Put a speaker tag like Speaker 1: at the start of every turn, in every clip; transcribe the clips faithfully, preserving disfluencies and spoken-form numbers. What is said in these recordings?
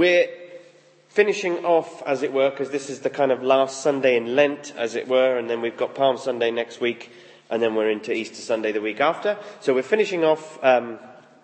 Speaker 1: we're finishing off, as it were, because this is the kind of last Sunday in Lent, as it were, and then we've got Palm Sunday next week, and then we're into Easter Sunday the week after. So we're finishing off, um,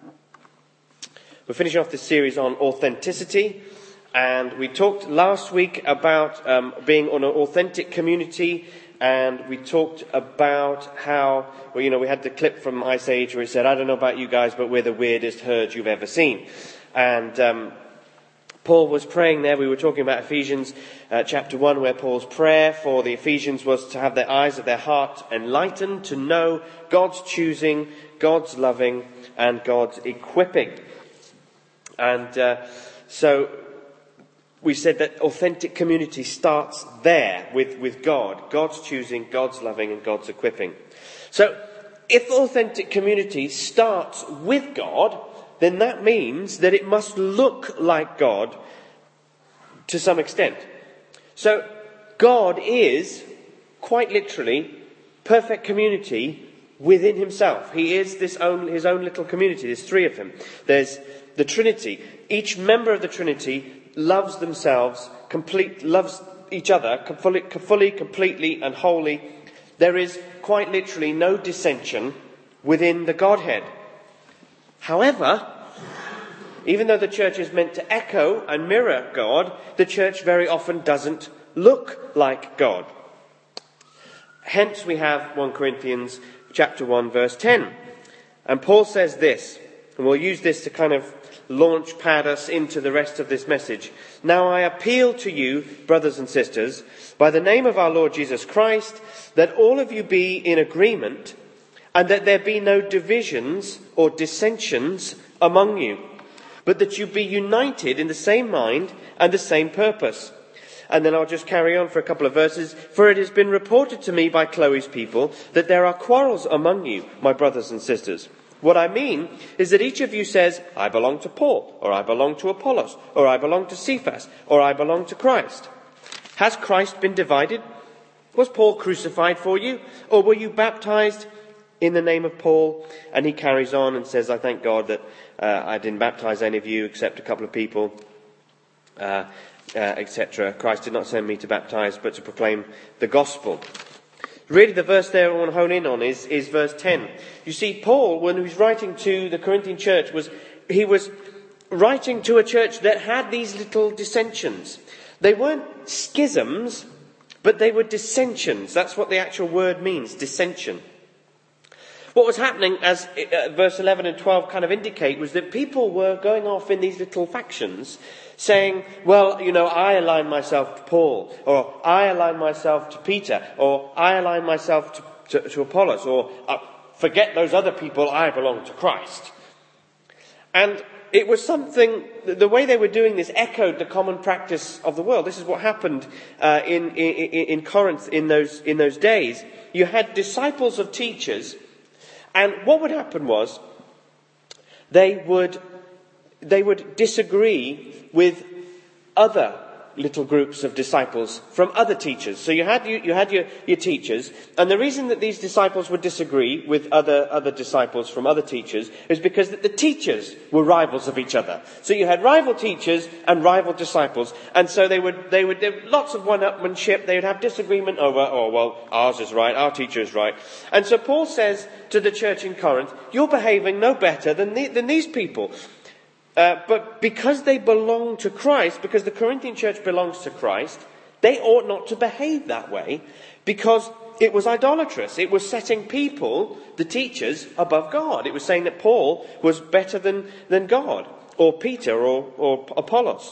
Speaker 1: we're finishing off this series on authenticity, and we talked last week about um, being on an authentic community, and we talked about how, well, you know, we had the clip from Ice Age where it said, "I don't know about you guys, but we're the weirdest herd you've ever seen," and um, Paul was praying there. We were talking about Ephesians uh, chapter one, where Paul's prayer for the Ephesians was to have their eyes of their heart enlightened, to know God's choosing, God's loving, and God's equipping. And uh, so we said that authentic community starts there with, with God. God's choosing, God's loving, and God's equipping. So if authentic community starts with God, then that means that it must look like God to some extent. So God is, quite literally, perfect community within himself. He is this own, his own little community. There's three of him. There's the Trinity. Each member of the Trinity loves themselves, complete, loves each other fully, fully, completely and wholly. There is, quite literally, no dissension within the Godhead. However, even though the church is meant to echo and mirror God, the church very often doesn't look like God. Hence we have First Corinthians chapter one verse ten. And Paul says this, and we'll use this to kind of launch pad us into the rest of this message. "Now I appeal to you, brothers and sisters, by the name of our Lord Jesus Christ, that all of you be in agreement, and that there be no divisions or dissensions among you, but that you be united in the same mind and the same purpose." And then I'll just carry on for a couple of verses. "For it has been reported to me by Chloe's people that there are quarrels among you, my brothers and sisters. What I mean is that each of you says, 'I belong to Paul,' or 'I belong to Apollos,' or 'I belong to Cephas,' or 'I belong to Christ.' Has Christ been divided? Was Paul crucified for you? Or were you baptized in the name of Paul?" And he carries on and says, "I thank God that uh, I didn't baptize any of you except a couple of people, uh, uh, et cetera. Christ did not send me to baptize, but to proclaim the gospel." Really, the verse there I want to hone in on is, is verse ten. You see, Paul, when he was writing to the Corinthian church, was he was writing to a church that had these little dissensions. They weren't schisms, but they were dissensions. That's what the actual word means, dissension. What was happening, as uh, verse eleven and twelve kind of indicate, was that people were going off in these little factions, saying, well, you know, I align myself to Paul, or I align myself to Peter, or I align myself to, to, to Apollos, or uh, forget those other people, I belong to Christ. And it was something, the way they were doing this echoed the common practice of the world. This is what happened uh, in, in, in Corinth in those, in those days. You had disciples of teachers, and what would happen was they would they would disagree with other little groups of disciples from other teachers. So you had you, you had your, your teachers, and the reason that these disciples would disagree with other other disciples from other teachers is because that the teachers were rivals of each other. So you had rival teachers and rival disciples, and so they would they would there were lots of one-upmanship. They would have disagreement over, oh well, ours is right, our teacher is right. And so Paul says to the church in Corinth, you're behaving no better than the, than these people. Uh, but because they belong to Christ, because the Corinthian church belongs to Christ, they ought not to behave that way, because it was idolatrous. It was setting people, the teachers, above God. It was saying that Paul was better than, than God, or Peter, or, or Apollos.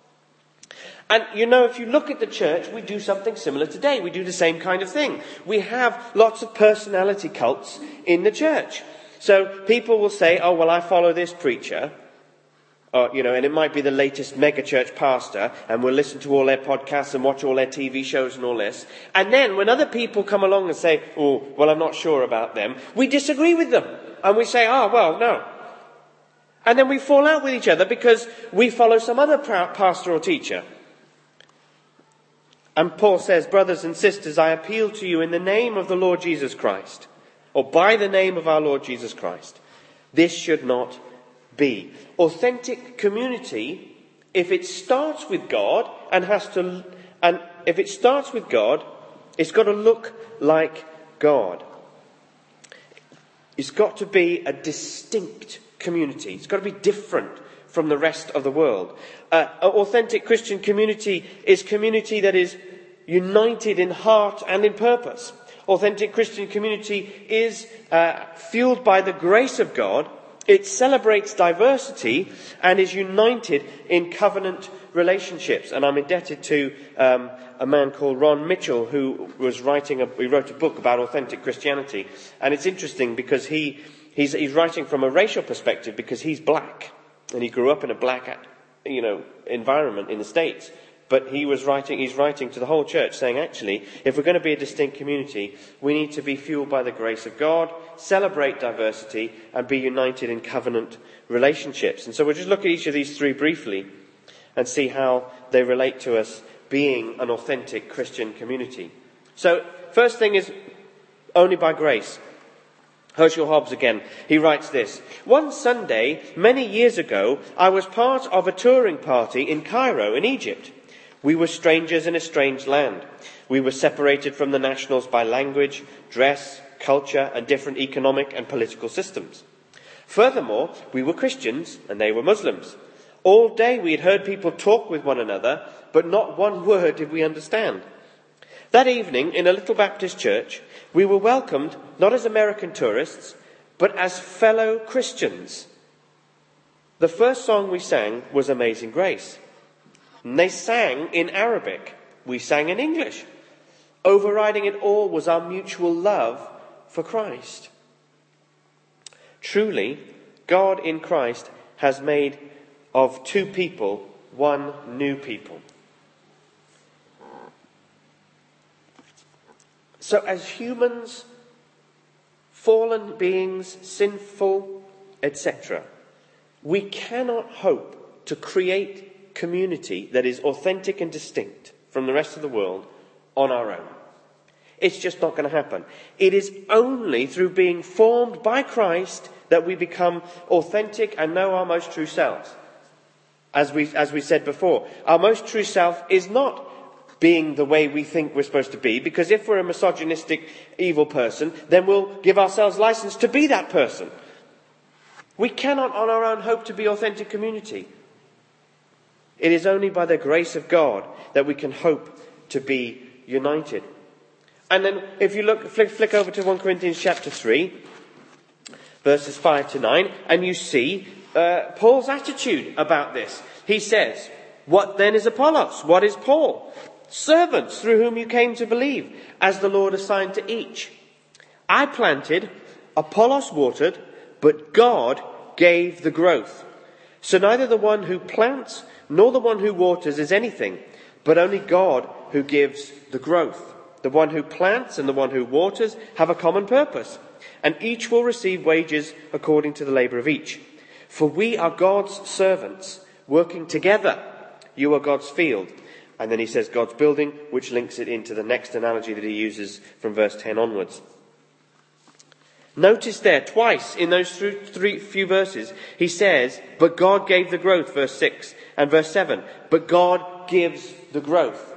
Speaker 1: And, you know, if you look at the church, we do something similar today. We do the same kind of thing. We have lots of personality cults in the church. So people will say, oh, well, I follow this preacher. Uh, you know, and it might be the latest megachurch pastor, and we'll listen to all their podcasts and watch all their T V shows and all this. And then when other people come along and say, oh, well, I'm not sure about them, we disagree with them. And we say, oh, well, no. And then we fall out with each other because we follow some other pastor or teacher. And Paul says, brothers and sisters, I appeal to you in the name of the Lord Jesus Christ, or by the name of our Lord Jesus Christ. This should not be. Authentic community if it starts with God and has to, and if it starts with God, it's got to look like God. It's got to be a distinct community. It's got to be different from the rest of the world. Uh, an authentic Christian community is community that is united in heart and in purpose. Authentic Christian community is uh, fueled by the grace of God. It celebrates diversity and is united in covenant relationships. And I'm indebted to um, a man called Ron Mitchell, who was writing a, he wrote a book about authentic Christianity. And it's interesting because he he's, he's writing from a racial perspective because he's black and he grew up in a black, you know, environment in the States. But he was writing, he's writing to the whole church saying, actually, if we're going to be a distinct community, we need to be fueled by the grace of God, celebrate diversity, and be united in covenant relationships. And so we'll just look at each of these three briefly and see how they relate to us being an authentic Christian community. So, first thing is only by grace. Herschel Hobbs again, he writes this: "One Sunday, many years ago, I was part of a touring party in Cairo in Egypt. We were strangers in a strange land. We were separated from the nationals by language, dress, culture, and different economic and political systems. Furthermore, we were Christians and they were Muslims. All day we had heard people talk with one another, but not one word did we understand. That evening, in a little Baptist church, we were welcomed not as American tourists, but as fellow Christians. The first song we sang was Amazing Grace. And they sang in Arabic. We sang in English. Overriding it all was our mutual love for Christ. Truly, God in Christ has made of two people one new people." So as humans, fallen beings, sinful, et cetera, we cannot hope to create community that is authentic and distinct from the rest of the world on our own. It's just not going to happen. It is only through being formed by Christ that we become authentic and know our most true selves. As we, as we said before, our most true self is not being the way we think we're supposed to be, because if we're a misogynistic, evil person, then we'll give ourselves license to be that person. We cannot on our own hope to be authentic community. It is only by the grace of God that we can hope to be united. And then if you look, flick, flick over to First Corinthians chapter three, verses five to nine, and you see uh, Paul's attitude about this. He says, "What then is Apollos? What is Paul? Servants through whom you came to believe, as the Lord assigned to each. I planted, Apollos watered, but God gave the growth. So neither the one who plants nor the one who waters is anything, but only God who gives the growth. The one who plants and the one who waters have a common purpose, and each will receive wages according to the labour of each. For we are God's servants, working together. You are God's field." And then he says God's building, which links it into the next analogy that he uses from verse ten onwards. Notice there, twice in those three few verses, he says, "But God gave the growth," verse six, and verse seven, "But God gives the growth."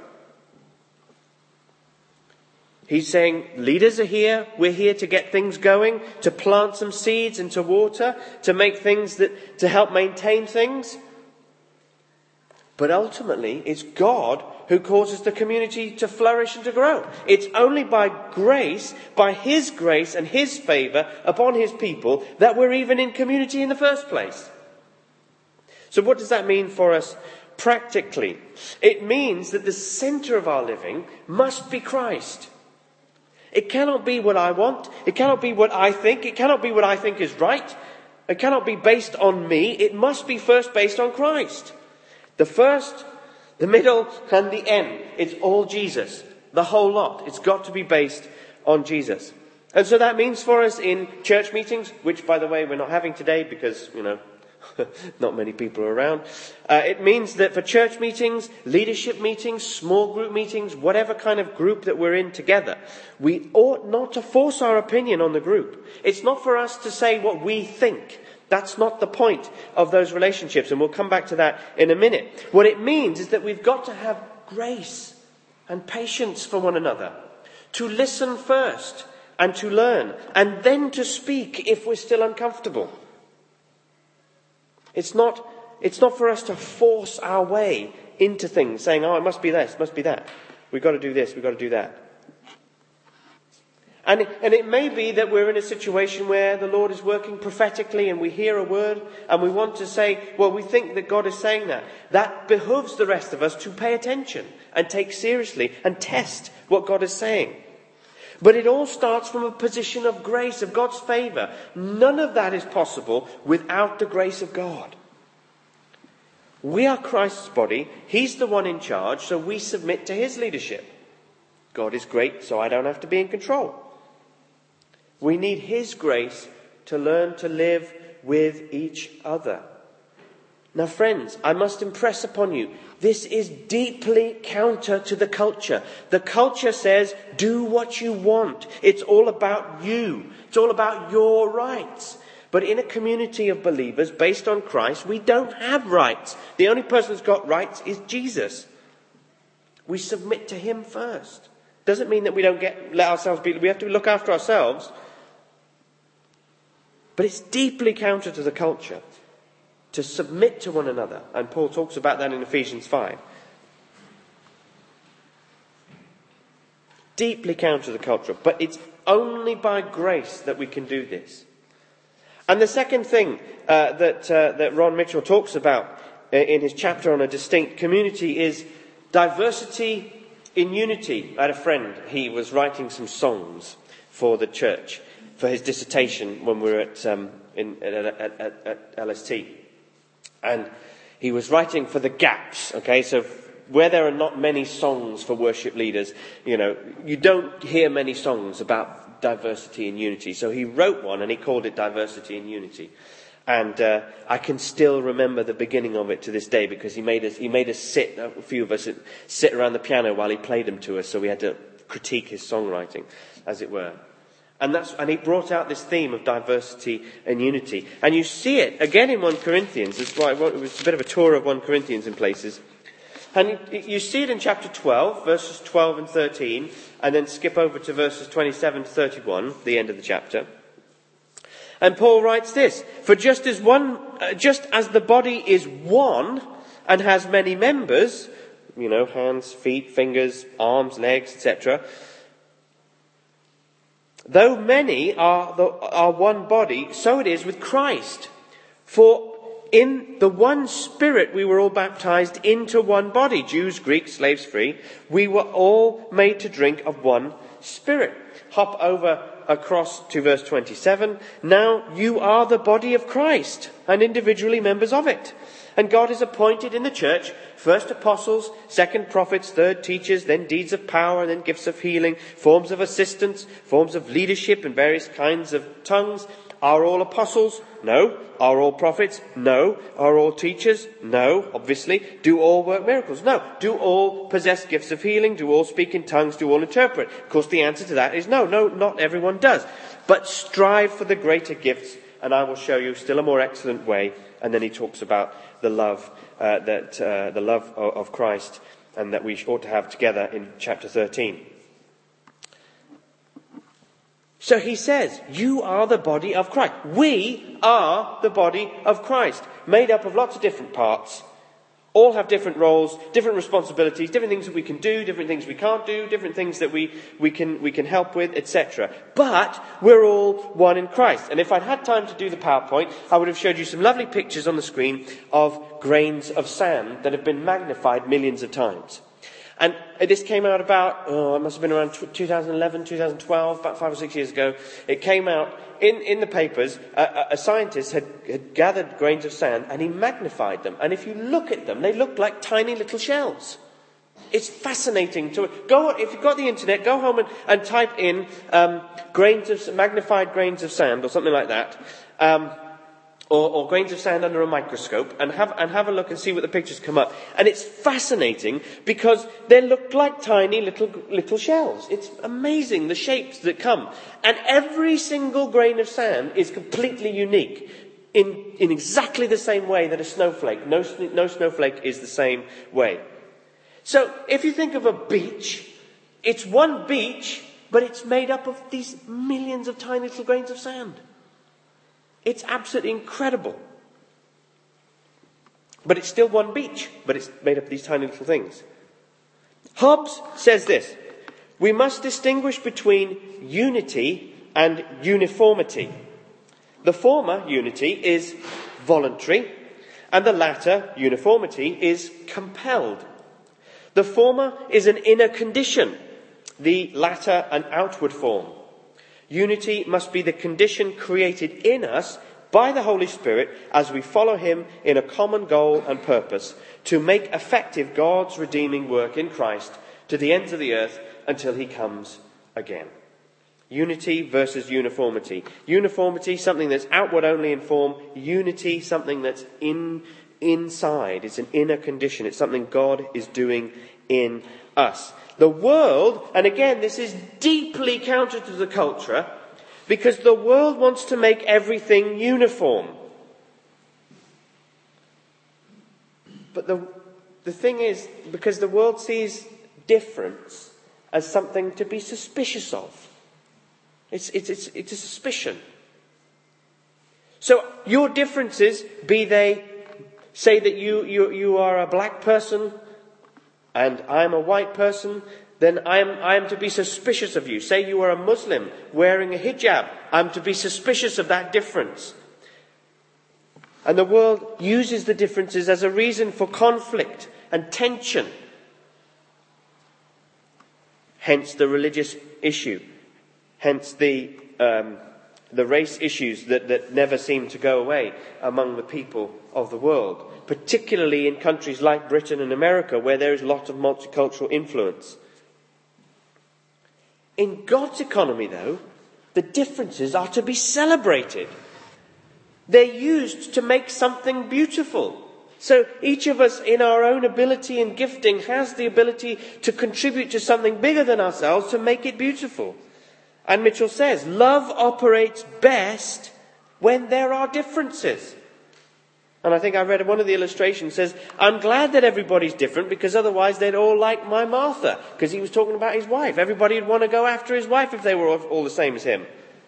Speaker 1: He's saying, leaders are here, we're here to get things going, to plant some seeds and to water, to make things that, to help maintain things. But ultimately, it's God who causes the community to flourish and to grow. It's only by grace, by His grace and His favour upon His people, that we're even in community in the first place. So what does that mean for us practically? It means that the centre of our living must be Christ. It cannot be what I want. It cannot be what I think. It cannot be what I think is right. It cannot be based on me. It must be first based on Christ. The first, the middle, and the end. It's all Jesus. The whole lot. It's got to be based on Jesus. And so that means for us in church meetings, which, by the way, we're not having today because, you know, not many people are around. Uh, it means that for church meetings, leadership meetings, small group meetings, whatever kind of group that we're in together, we ought not to force our opinion on the group. It's not for us to say what we think. That's not the point of those relationships, and we'll come back to that in a minute. What it means is that we've got to have grace and patience for one another, to listen first and to learn, and then to speak if we're still uncomfortable. It's not, it's not for us to force our way into things, saying, oh, it must be this, it must be that. We've got to do this, we've got to do that. And, and it may be that we're in a situation where the Lord is working prophetically and we hear a word and we want to say, well, we think that God is saying that. That behooves the rest of us to pay attention and take seriously and test what God is saying. But it all starts from a position of grace, of God's favour. None of that is possible without the grace of God. We are Christ's body. He's the one in charge, so we submit to his leadership. God is great, so I don't have to be in control. We need his grace to learn to live with each other. Now, friends, I must impress upon you, this is deeply counter to the culture. The culture says, do what you want. It's all about you. It's all about your rights. But in a community of believers based on Christ, we don't have rights. The only person who's got rights is Jesus. We submit to him first. Doesn't mean that we don't get let ourselves be. We have to look after ourselves. But it's deeply counter to the culture to submit to one another. And Paul talks about that in Ephesians five. Deeply counter to the culture. But it's only by grace that we can do this. And the second thing uh, that, uh, that Ron Mitchell talks about in his chapter on a distinct community is diversity in unity. I had a friend, he was writing some songs for the church, for his dissertation when we were at, um, in, at, at, at, at L S T. And he was writing for the gaps, okay, so where there are not many songs for worship leaders, you know, you don't hear many songs about diversity and unity. So he wrote one and he called it Diversity and Unity. And uh, I can still remember the beginning of it to this day because he made us, he made us sit, a few of us sit around the piano while he played them to us. So we had to critique his songwriting, as it were. And that's, and he brought out this theme of diversity and unity. And you see it again in First Corinthians. That's why it was a bit of a tour of First Corinthians in places. And you see it in chapter twelve, verses twelve and thirteen, and then skip over to verses twenty-seven to thirty-one, the end of the chapter. And Paul writes this: For just as one, uh, just as the body is one and has many members, you know, hands, feet, fingers, arms, legs, et cetera, though many are the, are one body, so it is with Christ. For in the one Spirit we were all baptized into one body, Jews, Greeks, slaves, free. We were all made to drink of one Spirit. Hop over across to verse twenty-seven. Now you are the body of Christ and individually members of it. And God has appointed in the church first apostles, second prophets, third teachers, then deeds of power, then gifts of healing, forms of assistance, forms of leadership and various kinds of tongues. Are all apostles? No. Are all prophets? No. Are all teachers? No, obviously. Do all work miracles? No. Do all possess gifts of healing? Do all speak in tongues? Do all interpret? Of course, the answer to that is no. No, not everyone does. But strive for the greater gifts, and I will show you still a more excellent way. And then he talks about the love uh, that uh, the love of, of Christ, and that we ought to have together in chapter thirteen. So he says, you are the body of Christ. We are the body of Christ, made up of lots of different parts. All have different roles, different responsibilities, different things that we can do, different things we can't do, different things that we, we can we can help with, et cetera. But we're all one in Christ. And if I'd had time to do the PowerPoint, I would have showed you some lovely pictures on the screen of grains of sand that have been magnified millions of times. And this came out about, oh, it must have been around twenty eleven, twenty twelve, about five or six years ago. It came out in, in the papers. A, a scientist had, had gathered grains of sand and he magnified them. And if you look at them, they look like tiny little shells. It's fascinating to go. If you've got the internet, go home and, and type in um, grains of magnified grains of sand or something like that. Um, Or, or grains of sand under a microscope, and have and have a look and see what the pictures come up. And it's fascinating because they look like tiny little little shells. It's amazing the shapes that come. And every single grain of sand is completely unique in, in exactly the same way that a snowflake, no, no snowflake is the same way. So if you think of a beach, it's one beach, but it's made up of these millions of tiny little grains of sand. It's absolutely incredible. But it's still one beach, but it's made up of these tiny little things. Hobbes says this: we must distinguish between unity and uniformity. The former, unity, is voluntary, and the latter, uniformity, is compelled. The former is an inner condition, the latter an outward form. Unity must be the condition created in us by the Holy Spirit as we follow him in a common goal and purpose to make effective God's redeeming work in Christ to the ends of the earth until he comes again. Unity versus uniformity. Uniformity, something that's outward only in form. Unity, something that's in inside. It's an inner condition. It's something God is doing in us. The world, and again, this is deeply counter to the culture, because the world wants to make everything uniform. But the, the thing is, because the world sees difference as something to be suspicious of. It's, it's, it's, it's a suspicion. So your differences, be they, say that you, you, you are a black person and I'm a white person, then I am, I am to be suspicious of you. Say you are a Muslim wearing a hijab, I'm to be suspicious of that difference. And the world uses the differences as a reason for conflict and tension. Hence the religious issue. Hence the um, the race issues that, that never seem to go away among the people of the world. Particularly in countries like Britain and America, where there is a lot of multicultural influence. In God's economy, though, the differences are to be celebrated. They're used to make something beautiful. So each of us, in our own ability and gifting, has the ability to contribute to something bigger than ourselves to make it beautiful. And Mitchell says, love operates best when there are differences. And I think I read one of the illustrations says, I'm glad that everybody's different because otherwise they'd all like my Martha. Because he was talking about his wife. Everybody would want to go after his wife if they were all, all the same as him.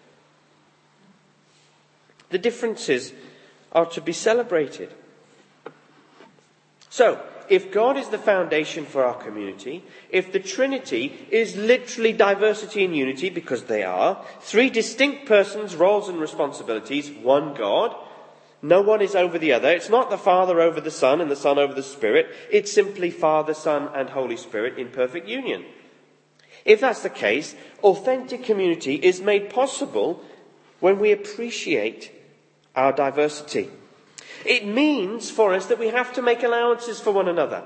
Speaker 1: The differences are to be celebrated. So, if God is the foundation for our community, if the Trinity is literally diversity and unity, because they are, three distinct persons, roles and responsibilities, one God, no one is over the other. It's not the Father over the Son and the Son over the Spirit. It's simply Father, Son and Holy Spirit in perfect union. If that's the case, authentic community is made possible when we appreciate our diversity. It means for us that we have to make allowances for one another.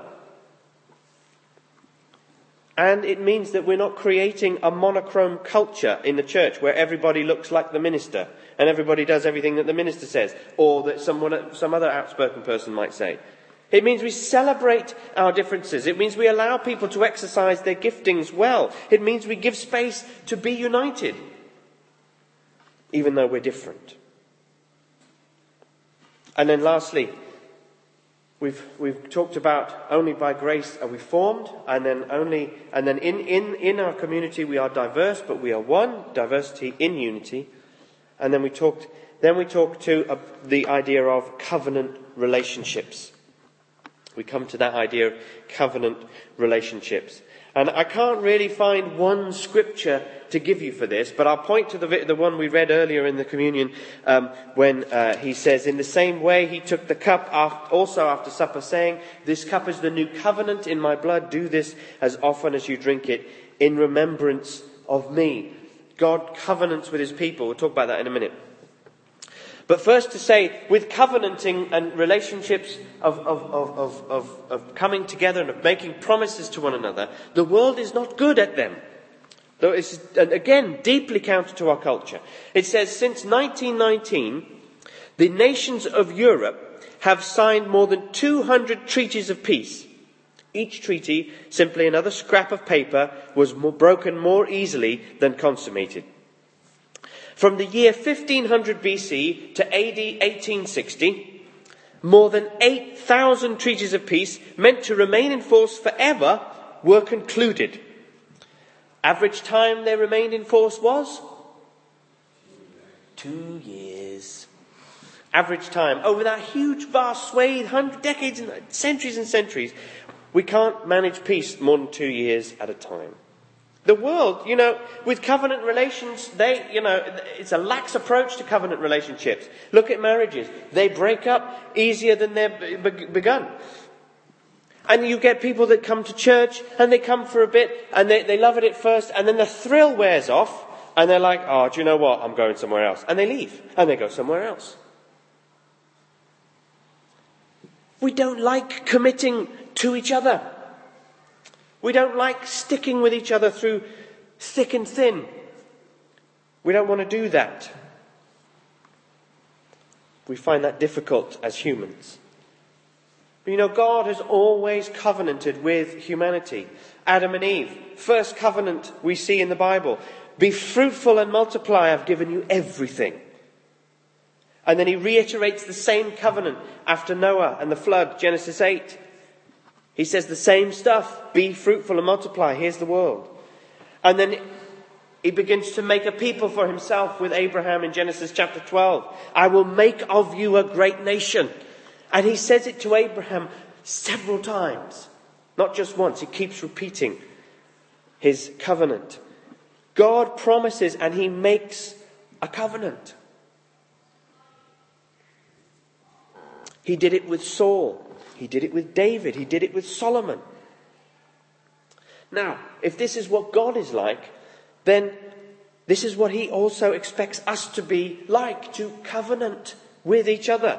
Speaker 1: And it means that we're not creating a monochrome culture in the church where everybody looks like the minister and everybody does everything that the minister says, or that someone, some other outspoken person might say. It means we celebrate our differences. It means we allow people to exercise their giftings well. It means we give space to be united, even though we're different. And then lastly, we've we've talked about only by grace are we formed, and then only and then in, in, in our community we are diverse, but we are one, diversity in unity. And then we talked then we talked to uh, the idea of covenant relationships. We come to that idea of covenant relationships. And I can't really find one scripture to give you for this, but I'll point to the, the one we read earlier in the communion um, when uh, he says, in the same way he took the cup after, also after supper, saying, this cup is the new covenant in my blood. Do this as often as you drink it in remembrance of me. God covenants with his people. We'll talk about that in a minute. But first to say, with covenanting and relationships of, of, of, of, of, of coming together and of making promises to one another, the world is not good at them. Though it's, again, deeply counter to our culture. It says, since nineteen nineteen, the nations of Europe have signed more than two hundred treaties of peace. Each treaty, simply another scrap of paper, was more, broken more easily than consummated. From the year fifteen hundred B C to A D eighteen sixty, more than eight thousand treaties of peace meant to remain in force forever were concluded. Average time they remained in force was two years. Average time over that huge, vast swathe, hundred decades and centuries and centuries. We can't manage peace more than two years at a time. The world, you know, with covenant relations, they, you know, it's a lax approach to covenant relationships. Look at marriages. They break up easier than they're begun. And you get people that come to church and they come for a bit and they, they love it at first and then the thrill wears off and they're like, oh, do you know what? I'm going somewhere else. And they leave and they go somewhere else. We don't like committing to each other. We don't like sticking with each other through thick and thin. We don't want to do that. We find that difficult as humans. But you know, God has always covenanted with humanity. Adam and Eve, first covenant we see in the Bible. Be fruitful and multiply, I've given you everything. And then he reiterates the same covenant after Noah and the flood, Genesis eight. He says the same stuff, be fruitful and multiply, here's the world. And then he begins to make a people for himself with Abraham in Genesis chapter twelve. I will make of you a great nation. And he says it to Abraham several times, not just once. He keeps repeating his covenant. God promises and he makes a covenant. He did it with Saul. He did it with David. He did it with Solomon. Now, if this is what God is like, then this is what he also expects us to be like, to covenant with each other.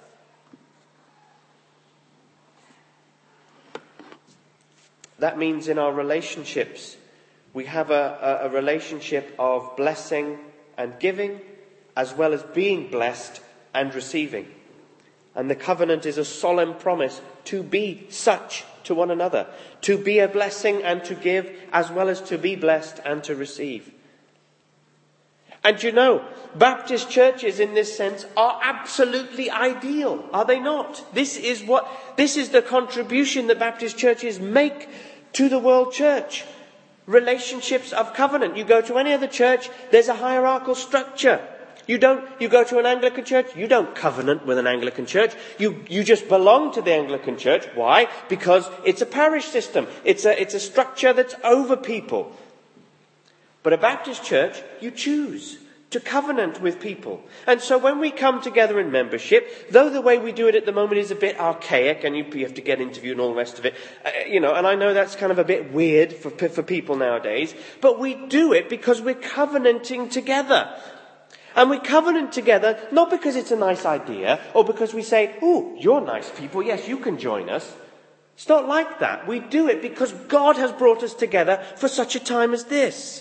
Speaker 1: That means in our relationships, we have a, a, a relationship of blessing and giving, as well as being blessed and receiving. And the covenant is a solemn promise to be such to one another, to be a blessing and to give, as well as to be blessed and to receive. And you know, Baptist churches in this sense are absolutely ideal, are they not? This is what, this is the contribution that Baptist churches make to the world church. Relationships of covenant. You go to any other church, there's a hierarchical structure. You don't, you go to an Anglican church, you don't covenant with an Anglican church. You, you just belong to the Anglican church. Why? Because it's a parish system. It's a, it's a structure that's over people. But a Baptist church, you choose to covenant with people. And so when we come together in membership, though the way we do it at the moment is a bit archaic and you, you have to get interviewed and all the rest of it, uh, you know, and I know that's kind of a bit weird for, for people nowadays, but we do it because we're covenanting together. And we covenant together, not because it's a nice idea, or because we say, oh, you're nice people, yes, you can join us. It's not like that. We do it because God has brought us together for such a time as this.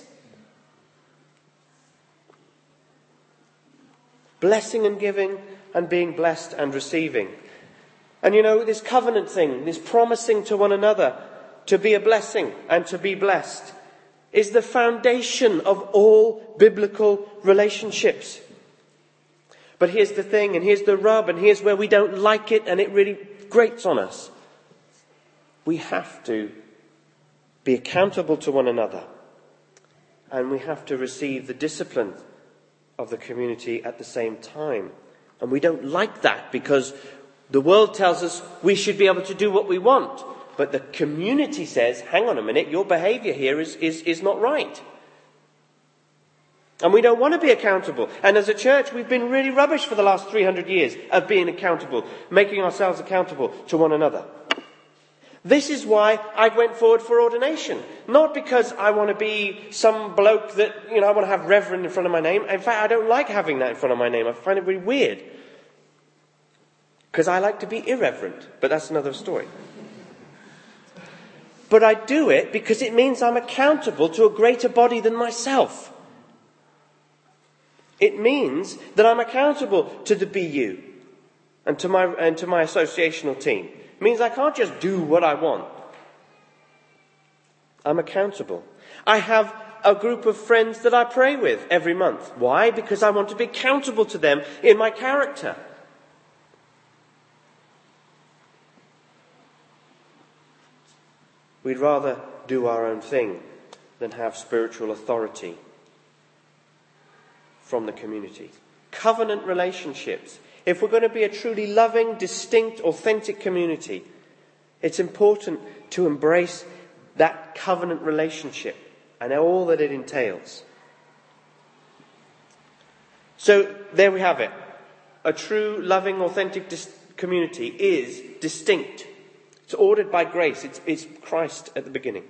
Speaker 1: Blessing and giving, and being blessed and receiving. And you know, this covenant thing, this promising to one another to be a blessing and to be blessed, is the foundation of all biblical relationships. But here's the thing, and here's the rub, and here's where we don't like it, and it really grates on us. We have to be accountable to one another, and we have to receive the discipline of the community at the same time. And we don't like that because the world tells us we should be able to do what we want. But the community says, hang on a minute, your behaviour here is, is, is not right. And we don't want to be accountable. And as a church, we've been really rubbish for the last three hundred years of being accountable, making ourselves accountable to one another. This is why I went forward for ordination. Not because I want to be some bloke that, you know, I want to have reverend in front of my name. In fact, I don't like having that in front of my name. I find it really weird. Because I like to be irreverent. But that's another story. But I do it because it means I'm accountable to a greater body than myself. It means that I'm accountable to the B U and to my, and to my associational team. It means I can't just do what I want. I'm accountable. I have a group of friends that I pray with every month. Why? Because I want to be accountable to them in my character. We'd rather do our own thing than have spiritual authority from the community. Covenant relationships. If we're going to be a truly loving, distinct, authentic community, it's important to embrace that covenant relationship and all that it entails. So there we have it. A true, loving, authentic dis- community is distinct. It's ordered by grace. It's, it's Christ at the beginning.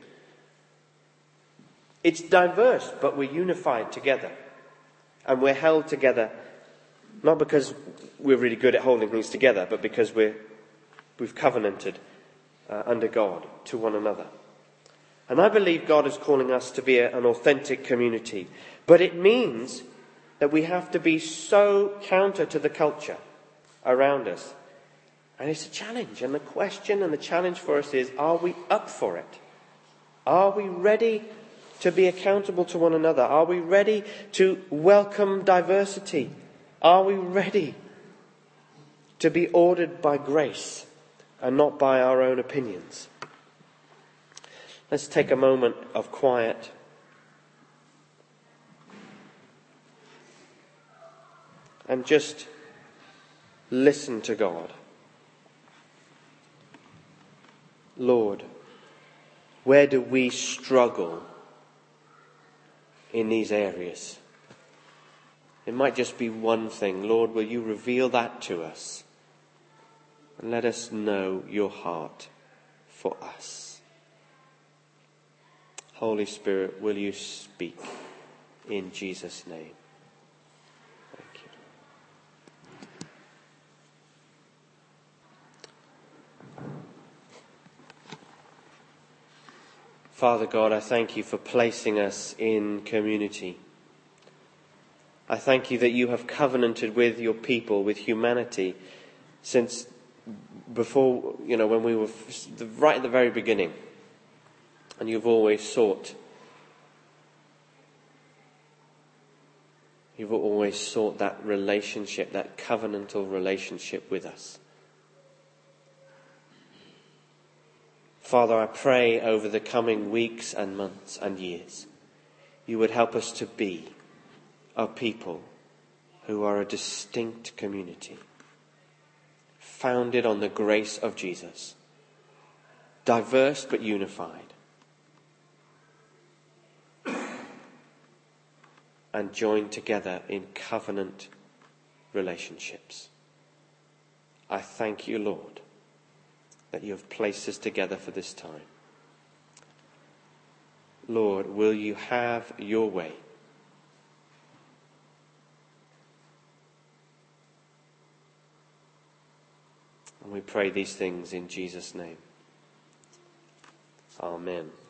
Speaker 1: It's diverse, but we're unified together. And we're held together, not because we're really good at holding things together, but because we're, we've covenanted uh, under God to one another. And I believe God is calling us to be a, an authentic community. But it means that we have to be so counter to the culture around us. And it's a challenge. And the question and the challenge for us is, are we up for it? Are we ready to be accountable to one another? Are we ready to welcome diversity? Are we ready to be ordered by grace and not by our own opinions? Let's take a moment of quiet. And just listen to God. Lord, where do we struggle in these areas? It might just be one thing. Lord, will you reveal that to us? And let us know your heart for us. Holy Spirit, will you speak in Jesus' name? Thank you. Father God, I thank you for placing us in community. I thank you that you have covenanted with your people, with humanity, since before, you know, when we were right at the very beginning. And you've always sought, you've always sought that relationship, that covenantal relationship with us. Father, I pray over the coming weeks and months and years, you would help us to be a people who are a distinct community, founded on the grace of Jesus, diverse but unified, and joined together in covenant relationships. I thank you, Lord, that you have placed us together for this time. Lord, will you have your way? And we pray these things in Jesus' name. Amen.